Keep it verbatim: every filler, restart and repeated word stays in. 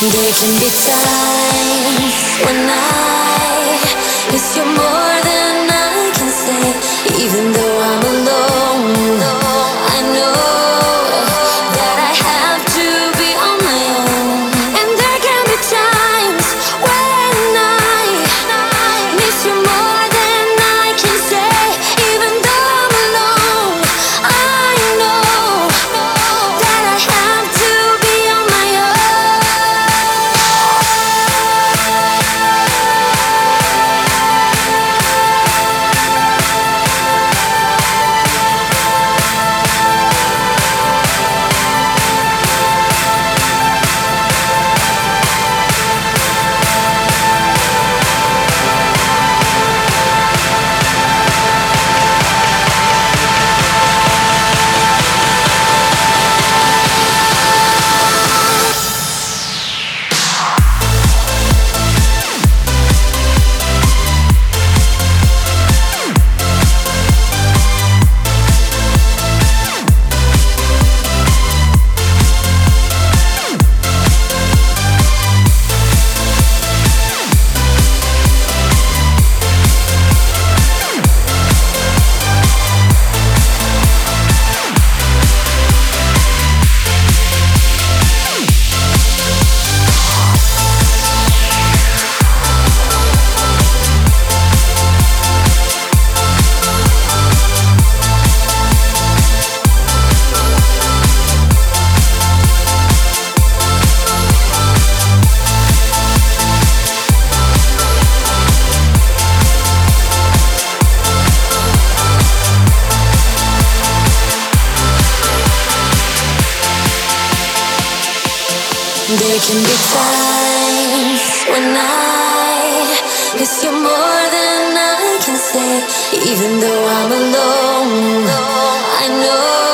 There can be times when I miss you more than I can say. Even though I'm alone, I know that I have to be on my own. And there can be times when I miss you more than I can say. Even though I'm alone, I know that I have to be on my own. There can be times when I miss you more than I can say. Even though I'm alone, I know